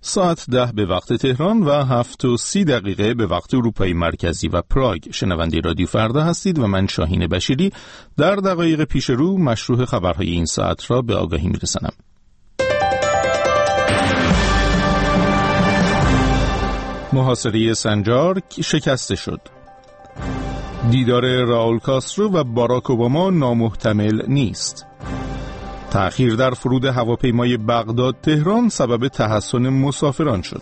ساعت 10 به وقت تهران و 7:30 به وقت اروپای مرکزی و پراگ. شنونده رادیو فردا هستید و من شاهین بشیری در دقایق پیش رو مشروع خبرهای این ساعت را به آگاهی میرسانم. محاصره سنجار شکسته شد. دیدار راول کاسترو و باراک اوباما نامحتمل نیست. تأخیر در فرود هواپیمای بغداد تهران سبب تحسن مسافران شد.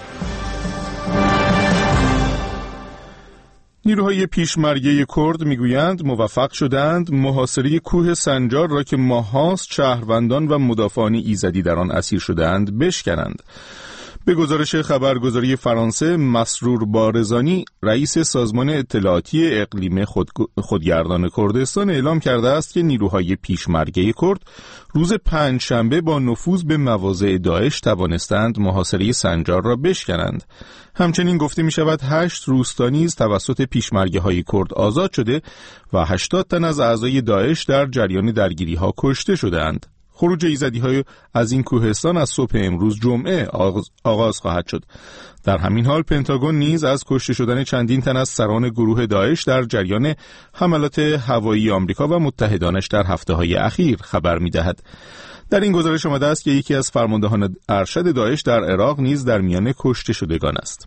نیروهای پیشمرگه کرد میگویند موفق شدند محاصره کوه سنجار را که ماه‌هاست شهروندان و مدافعان ایزدی در آن اسیر شدند بشکنند. به گزارش خبرگزاری فرانسه، مسرور بارزانی رئیس سازمان اطلاعاتی اقلیم خودگردان کردستان اعلام کرده است که نیروهای پیشمرگه کرد روز پنجشنبه با نفوذ به مواضع داعش توانستند محاصره سنجار را بشکنند. همچنین گفته می شود 8 روستا نیز توسط پیشمرگه های کرد آزاد شده و 80 تن از اعضای داعش در جریان درگیری ها کشته شدند. خروج ایزدی‌های از این کوهستان از صبح امروز جمعه آغاز خواهد شد. در همین حال پنتاگون نیز از کشته شدن چندین تن از سران گروه داعش در جریان حملات هوایی آمریکا و متحدانش در هفته‌های اخیر خبر می‌دهد. در این گزارش آمده است که یکی از فرماندهان ارشد داعش در عراق نیز در میان کشته شدگان است.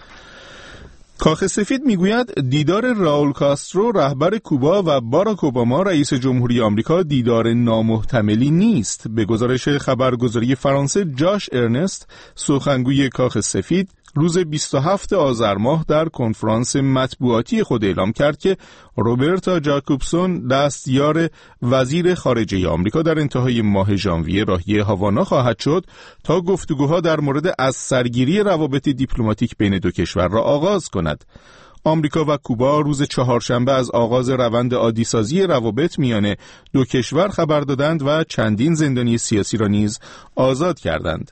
کاخ سفید میگوید دیدار راول کاسترو رهبر کوبا و باراک اوباما رئیس جمهوری آمریکا دیدار نامحتملی نیست. به گزارش خبرگزاری فرانسه، جاش ارنست سخنگوی کاخ سفید روز 27 آذر ماه در کنفرانس مطبوعاتی خود اعلام کرد که روبرتا جاکوبسون دستیار وزیر خارجه آمریکا در انتهای ماه ژانویه راهی هاوانا خواهد شد تا گفتگوها در مورد از سرگیری روابط دیپلماتیک بین دو کشور را آغاز کند. آمریکا و کوبا روز چهارشنبه از آغاز روند عادی‌سازی روابط میان دو کشور خبر دادند و چندین زندانی سیاسی را نیز آزاد کردند.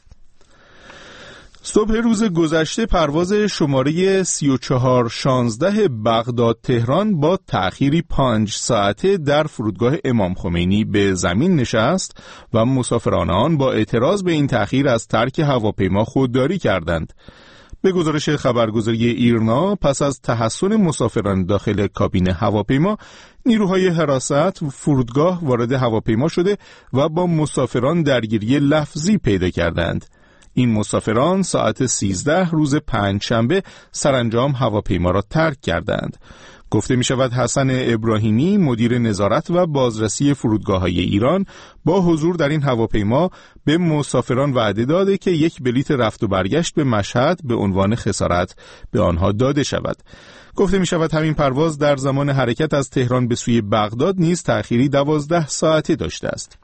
صبح روز گذشته پرواز شماره 3416 بغداد تهران با تأخیری 5 ساعته در فرودگاه امام خمینی به زمین نشست و مسافران آن با اعتراض به این تأخیر از ترک هواپیما خودداری کردند. به گزارش خبرگزاری ایرنا، پس از تحسن مسافران داخل کابین هواپیما، نیروهای حراست فرودگاه وارد هواپیما شده و با مسافران درگیری لفظی پیدا کردند. این مسافران ساعت 13 روز پنجشنبه سرانجام هواپیما را ترک کردند. گفته می شود حسن ابراهیمی مدیر نظارت و بازرسی فرودگاه‌های ایران با حضور در این هواپیما به مسافران وعده داده که یک بلیت رفت و برگشت به مشهد به عنوان خسارت به آنها داده شود. گفته می شود همین پرواز در زمان حرکت از تهران به سوی بغداد نیز تأخیری 12 ساعته داشته است.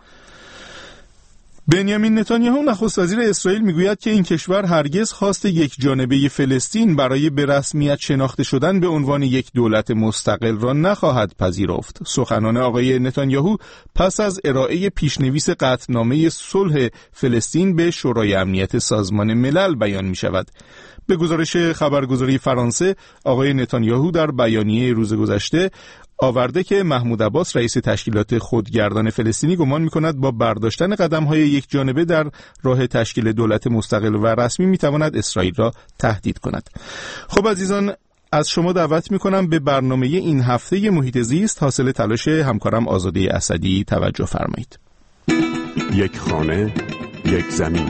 بنیامین نتانیاهو نخست وزیر اسرائیل میگوید که این کشور هرگز خواست یک جانبه فلسطین برای به رسمیت شناخته شدن به عنوان یک دولت مستقل را نخواهد پذیرفت. سخنان آقای نتانیاهو پس از ارائه پیشنویس قطعنامه صلح فلسطین به شورای امنیت سازمان ملل بیان می شود. به گزارش خبرگزاری فرانسه، آقای نتانیاهو در بیانیه روز گذشته آورده که محمود عباس رئیس تشکیلات خودگردان فلسطینی گمان می‌کند با برداشتن قدم‌های یک جانبه در راه تشکیل دولت مستقل و رسمی می‌تواند اسرائیل را تهدید کند. خب عزیزان، از شما دعوت می‌کنم به برنامه این هفته محیط زیست حاصل تلاش همکارم آزاده اسدی توجه فرمایید. یک خانه، یک زمین.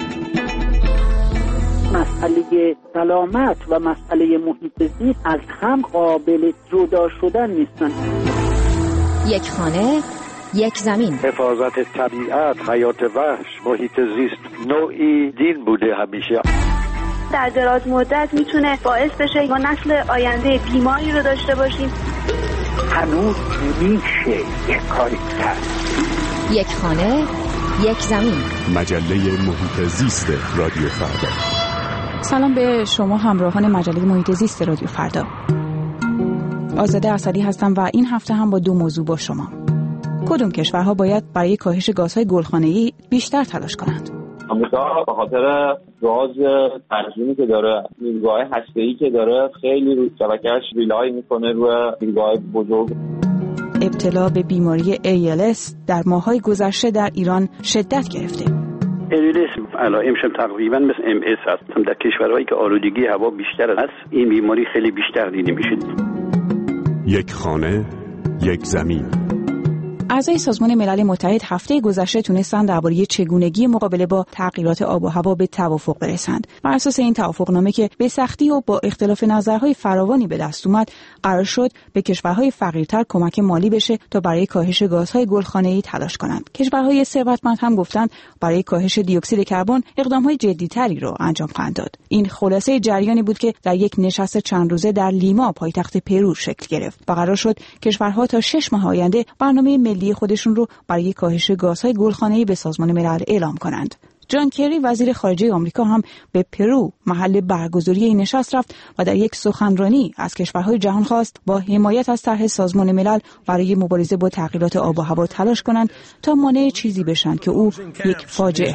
مسئله سلامت و مسئله محیط زیست از هم قابل جدا شدن نیستن. یک خانه، یک زمین. حفاظت طبیعت، حیات وحش، محیط زیست نوعی دین بوده همیشه. در دراز مدت میتونه باعث بشه ما نسل آینده بیماری رو داشته باشیم. هنوز میشه یک کاری کرد. یک خانه، یک زمین. مجله محیط زیست رادیو فردا. سلام به شما همراهان مجله محیط زیست رادیو فردا. آزاده اسدی هستم و این هفته هم با 2 موضوع با شما. کدوم کشورها باید برای کاهش گازهای گلخانه‌ای بیشتر تلاش کنند؟ آمریکا به خاطر گاز تنظیمی که داره، نیروگاه هسته‌ای که داره، خیلی رو شبکه‌اش ریلای میکنه روی نیروگاه بزرگ. ابتلا به بیماری ALS در ماه‌های گذشته در ایران شدت گرفته. الیس علائمش تقریبا مثل ام اس هست. در کشورهایی که آلودگی هوا بیشتر است این بیماری خیلی بیشتر دیده میشه. یک خانه، یک زمین. اعضای سازمان ملل متحد هفته گذشته تونستند درباره چگونگی مقابله با تغییرات آب و هوا به توافق برسند. بر اساس این توافقنامه که به سختی و با اختلاف نظرهای فراوانی به دست اومد، قرار شد به کشورهای فقیرتر کمک مالی بشه تا برای کاهش گازهای گلخانه‌ای تلاش کنند. کشورهای ثروتمند هم گفتند برای کاهش دی اکسید کربن اقدامهای جدی‌تری را انجام خواهند داد. این خلاصه جریانی بود که در یک نشست چند روزه در لیما پایتخت پرو شکل گرفت و قرار شد کشورها تا 6 ماه آینده برنامه ملی خودشون رو برای کاهش گازهای گلخانه‌ای به سازمان ملل اعلام کنند. جان کری وزیر خارجه آمریکا هم به پرو محل برگزاری این نشست رفت و در یک سخنرانی از کشورهای جهان خواست با حمایت از طرح سازمان ملل برای مبارزه با تغییرات آب و هوا تلاش کنند تا مانع چیزی بشن که او یک فاجعه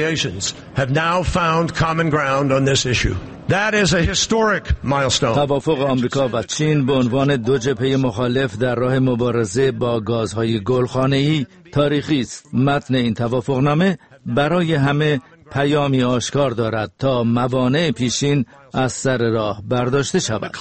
توافق آمریکا و چین به عنوان دو جبهه مخالف در راه مبارزه با گازهای گلخانه‌ای تاریخی است. متن این توافقنامه برای همه پیامی آشکار دارد تا موانع پیشین از سر راه برداشته شود.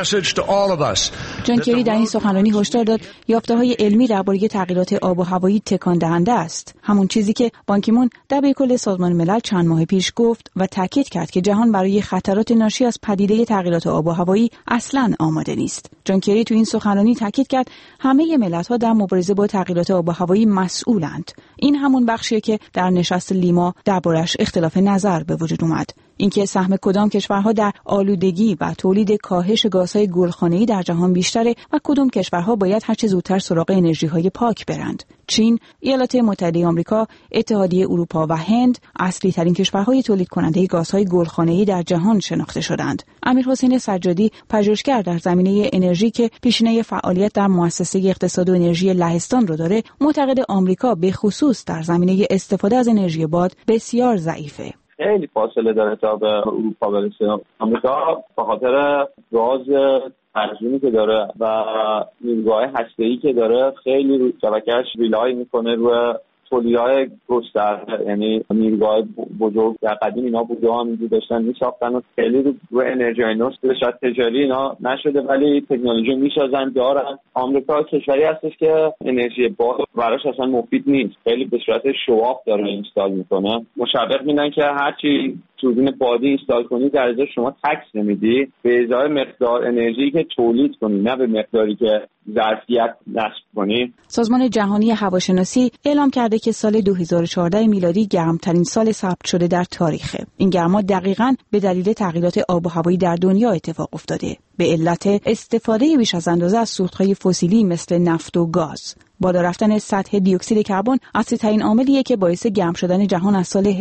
جان کری در این سخنرانی هشدار داد یافته‌های علمی درباره تغییرات آب و هوایی تکان دهنده است، همون چیزی که بان کی مون دبیر کل سازمان ملل چند ماه پیش گفت و تاکید کرد که جهان برای خطرات ناشی از پدیده تغییرات آب و هوایی اصلاً آماده نیست. جان کری تو این سخنرانی تاکید کرد همه ملت‌ها در مبارزه با تغییرات آب و هوایی مسئولند. این همون بخشیه که در نشست لیما دربارش اختلاف نظر به وجود اومد. اینکه سهم کدام کشورها در آلودگی و تولید کاهش گازهای گلخانه‌ای در جهان بیشتره و کدام کشورها باید هر چه زودتر سراغ انرژی‌های پاک برند. چین، ایالات متحده آمریکا، اتحادیه اروپا و هند اصلی ترین کشورهای تولید کننده گازهای گلخانه‌ای در جهان شناخته شدند. امیرحسین سجادی، پژوهشگر در زمینه انرژی که پیشینه فعالیت در مؤسسه اقتصاد و انرژی لهستان رو داره، معتقد آمریکا به خصوص در زمینه استفاده از انرژی باد بسیار ضعیفه. خیلی فاصله داره تا به اروپا برسه. آمریکا به خاطر راز ترجمه‌ای که داره و نیروگاه هسته‌ای که داره خیلی رو شبکه‌اش ریلای میکنه روی تولیدهای گسترده، یعنی نیروگاه بزرگ در قدیم اینا بوده همینجور داشتن میساختن و خیلی رو انرژی نوست شاید تجاری اینا نشده ولی تکنولوژی میسازن دارن. آمریکا کشوری هستش که انرژی باد براش اصلا مفید نیست، خیلی به صورت شواف داره اینستال میکنه. مشابه میدن که هرچی توربین بادی اینستال کنی در ازای شما تکس نمیدی به ازای مقدار انرژی که تولید کنی، نه به مقداری که ظرفیت نصب کنی. سازمان جهانی هواشناسی اعلام کرده که سال 2014 میلادی گرمترین سال ثبت شده در تاریخه. این گرما دقیقاً به دلیل تغییرات آب و هوایی در دنیا اتفاق افتاده، به علت استفاده بیش از اندازه از سوختهای فسیلی مثل نفت و گاز. بالا رفتن سطح دی اکسید کربن اصلی‌ترین عاملیه که باعث گرم شدن جهان از سال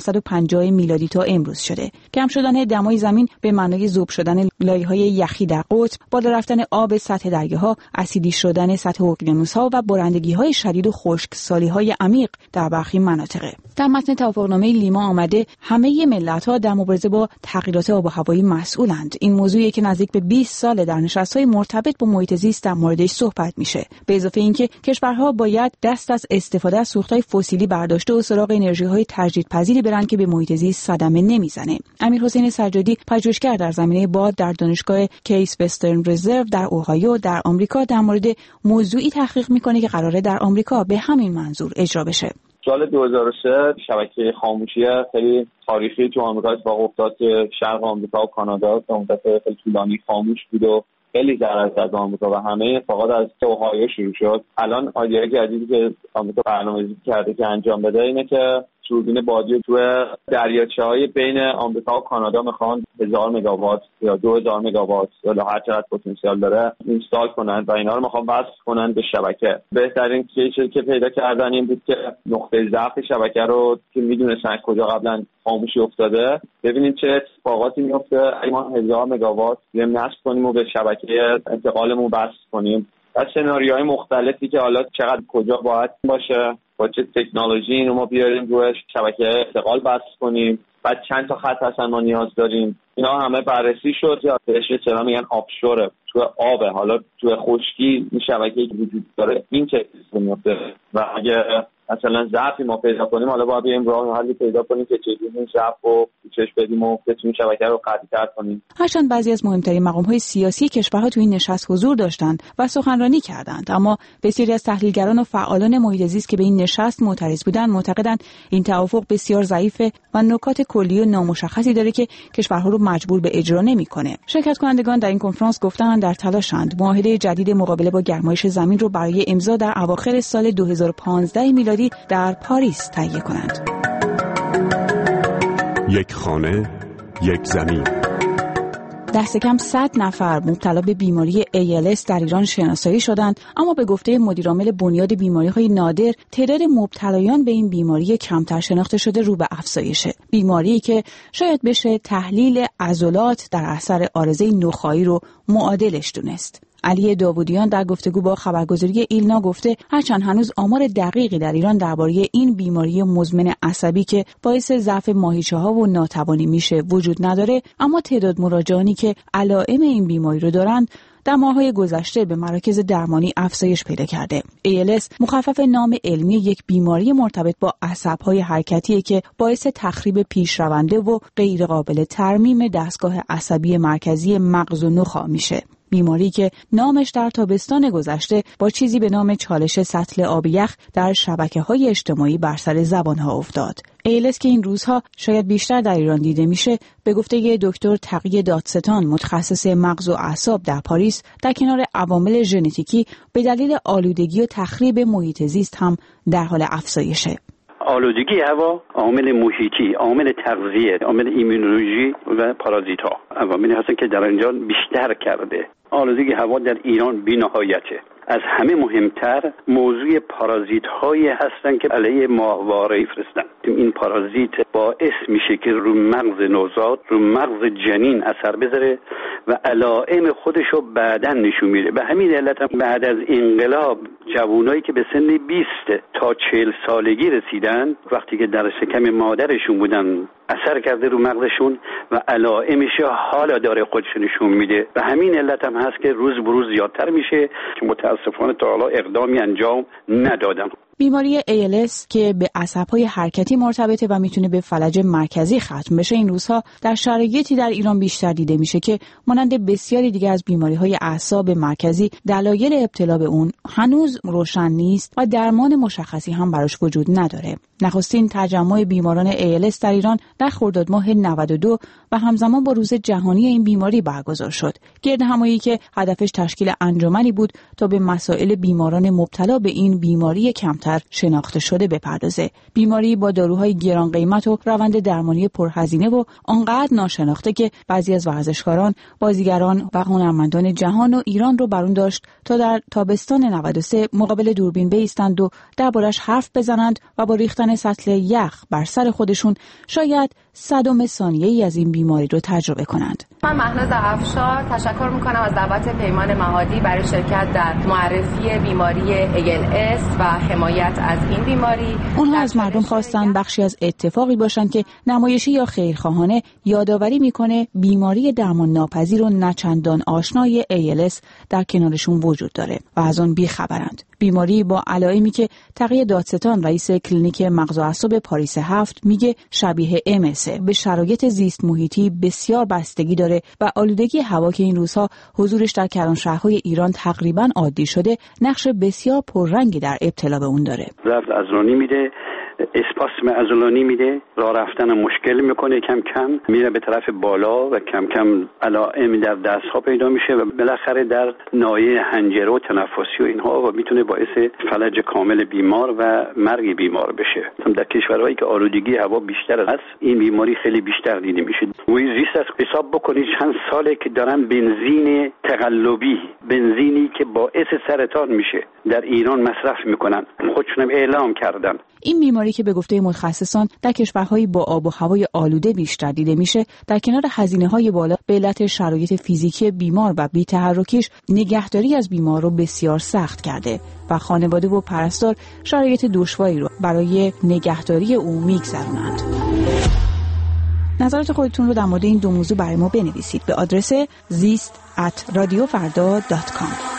1950 میلادی تا امروز شده. گرم شدن دمای زمین به معنای ذوب شدن لایه‌های یخی در قطب، بالا رفتن آب سطح دریاها، اسیدی شدن سطح اقیانوس‌ها و بارندگی‌های شدید و خشکسالی‌های عمیق در برخی مناطق. در متن توافقنامه لیما آمده همه ملت‌ها در مبارزه با تغییرات آب و هوایی مسئولند. این موضوعی که نزدیک به 20 سال در نشست‌های مرتبط با محیط زیست در موردش صحبت میشه. به اضافه اینکه کشورها باید دست از استفاده از سوختهای فسیلی برداشته و سراغ انرژی‌های تجدیدپذیری برن که به محیط زیست صدمه نمیزنه. امیرحسین سجادی، پژوهشگر در زمینه باد در دانشگاه کیس وسترن رزرو در اوهایو در آمریکا، در مورد موضوعی تحقیق میکنه که قراره در آمریکا به همین منظور اجرا بشه. سال 2003 شبکه خاموشی خیلی تاریخی تو آمریکا اتفاق افتاد که شرق آمریکا و کانادا تا مدت خیلی طولانی خاموش بود و خیلی ضرر زد آمریکا و همه اتفاقات از اوهایو شروع شد. الان ایده جدیدی که آمریکا برنامه‌ریزی کرده که انجام بده اینه که توربین بادی تو دریاچه‌های بین آمریکا و کانادا میخوان 1000 مگاوات یا 2000 مگاوات یا هر چقدر پتانسیل داره اینستال کنن و اینا رو میخوان وصل کنن به شبکه. بهترین چیزی که پیدا کردن این بود که نقطه ضعف شبکه رو که میدونستن کجا قبلا خاموشی افتاده، ببینید چه اتفاقاتی میفته اگه ما 1000 مگاوات نصب کنیم و به شبکه انتقالمون وصل کنیم. از سناریوهای مختلفی که حالا چقدر کجا باید باشه، با چه تکنولوژی اینو ما بیاریم روی شبکه انتقال وصل کنیم، بعد چند تا خط اصلا ما نیاز داریم، اینا همه بررسی شد. یا بهش اصطلاحاً میگن آفشور، تو آبه، حالا تو خشکی این شبکه‌ای که وجود داره این چه میفته و اگه مثلا ضعفی ما پیدا کنیم، حالا باید بریم راه حلی پیدا کنیم که چجوری این ضعف رو پوشش بدیم و بتونیم شبکه رو قوی‌تر کنیم. هرچند بعضی از مهمترین مقام‌های سیاسی کشورها تو این نشست حضور داشتند و سخنرانی کردند، اما بسیاری از تحلیلگران و فعالان محیط زیست که به این نشست معترض بودند معتقدند این توافق بسیار ضعیفه و نکات کلی و نامشخصی داره که کشورها رو مجبور به اجرا نمی‌کنه. شرکت کنندگان در این کنفرانس گفتند در تلاشند معاهده جدید مقابله با گرمایش زمین رو برای امضا در اواخر سال 2015 میلادی در پاریس تهیه کنند. یک خانه، یک زمین. دست کم 100 نفر مبتلا به بیماری ALS در ایران شناسایی شدند، اما به گفته مدیرعامل بنیاد بیماری‌های نادر تعداد مبتلایان به این بیماری کمتر شناخته شده رو به افزایشه. بیماری که شاید بشه تحلیل عضلات در اثر عارضه نخاعی رو معادلش دونست. علی داوودیان در گفتگو با خبرگزاری ایلنا گفته هرچند هنوز آمار دقیقی در ایران درباره این بیماری مزمن عصبی که باعث ضعف ماهیچه‌ها و ناتوانی میشه وجود نداره، اما تعداد مراجعانی که علائم این بیماری رو دارند در ماه‌های گذشته به مراکز درمانی افزایش پیدا کرده. ALS مخفف نام علمی یک بیماری مرتبط با عصب‌های حرکتیه که باعث تخریب پیشرونده و غیر قابل ترمیم دستگاه عصبی مرکزی مغز و نخاع میشه. بیماری که نامش در تابستان گذشته با چیزی به نام چالش سطل آب یخ در شبکه‌های اجتماعی بر سر زبان‌ها افتاد. ALS که این روزها شاید بیشتر در ایران دیده میشه، به گفته دکتر تقی دادستان متخصص مغز و اعصاب در پاریس، در کنار عوامل ژنتیکی به دلیل آلودگی و تخریب محیط زیست هم در حال افزایشه. آلودگی هوا، عامل محیطی، عامل تغذیه، عامل ایمونولوژی و پارازیت‌ها عواملی هستن که در اینجا بیشتر کرده. آلودگی هوا در ایران بی‌نهایته. از همه مهمتر موضوع پارازیت هایی هستن که علیه ماهواره فرستن. این پارازیت باعث میشه که رو مغز نوزاد، رو مغز جنین اثر بذاره و علائم خودشو بعداً نشون میده. به همین علت بعد از انقلاب جوانایی که به سن 20 تا 40 سالگی رسیدن، وقتی که در شکم مادرشون بودن اثر کرده رو مغزشون و علائمش حالا داره خودش نشون میده. و همین علت هم هست که روز به روز زیادتر میشه که متاسفانه تا حالا اقدامی انجام ندادن. بیماری ALS که به عصب‌های حرکتی مرتبطه و میتونه به فلج مرکزی ختم بشه، این روزها در شرایطی در ایران بیشتر دیده میشه که مانند بسیاری دیگه از بیماری‌های اعصاب مرکزی دلایل ابتلا به اون هنوز روشن نیست و درمان مشخصی هم براش وجود نداره. نخستین تجمع بیماران ALS در ایران در خرداد ماه 92 و همزمان با روز جهانی این بیماری برگزار شد. گردهمایی که هدفش تشکیل انجمنی بود تا به مسائل بیماران مبتلا به این بیماری کمتر شناخته شده بپردازه. بیماری با داروهای گران قیمت و روند درمانی پرهزینه و آنقدر ناشناخته که بعضی از ورزشکاران، بازیگران و هنرمندان جهان و ایران رو برون داشت تا در تابستان 93 مقابل دوربین بایستند و دربارش حرف بزنند و با ریختن سطل یخ بر سر خودشون شاید 100 ثانیه‌ای از این بیماری رو تجربه کنند. من مهناز افشار تشکر میکنم از دعوت پیمان مهادی برای شرکت در معرفی بیماری ALS و حمایت از این بیماری. اونها از مردم خواستن بخشی از اتفاقی باشن که نمایشی یا خیرخواهانه یادآوری میکنه بیماری درمان ناپذیر و نچندان آشنای ALS در کنارشون وجود داره و از اون بیخبرند. بیماری با علائمی که تقی دادستان رئیس کلینیک مغز و اعصاب پاریس 7 میگه شبیه MS، به شرایط زیست محیطی بسیار بستگی داره و آلودگی هوا که این روزها حضورش در کلانشهرهای ایران تقریباً عادی شده، نقش بسیار پررنگی در ابتلا به اون داره. ضعف عضلانی میده، اسپاسم عضلانی میده، راه رفتن مشکل میکنه، کم کم میره به طرف بالا و کم کم علائم در دستها پیدا میشه و بالاخره در ناحیه حنجره و تنفسی و اینها و میتونه باعث فلج کامل بیمار و مرگ بیمار بشه. در کشورهایی که آلودگی هوا بیشتر است این بیماری خیلی بیشتر دیده میشه. محیط زیست از حساب بکنید چند ساله که دارن بنزین تقلبی، بنزینی که باعث سرطان میشه در ایران مصرف میکنن، خودشون اعلام کردن. این بیماری که به گفته متخصصان در کشورهای با آب و هوای آلوده بیشتر دیده میشه، در کنار هزینه‌های بالا به علت شرایط فیزیکی بیمار و بی‌تحرکیش نگهداری از بیمار رو بسیار سخت کرده و خانواده و پرستار شرایط دشواری رو برای نگهداری او میگذرونند. نظرات خودتون رو در مورد این دو موضوع برای ما بنویسید به آدرس zist@radiofarda.com.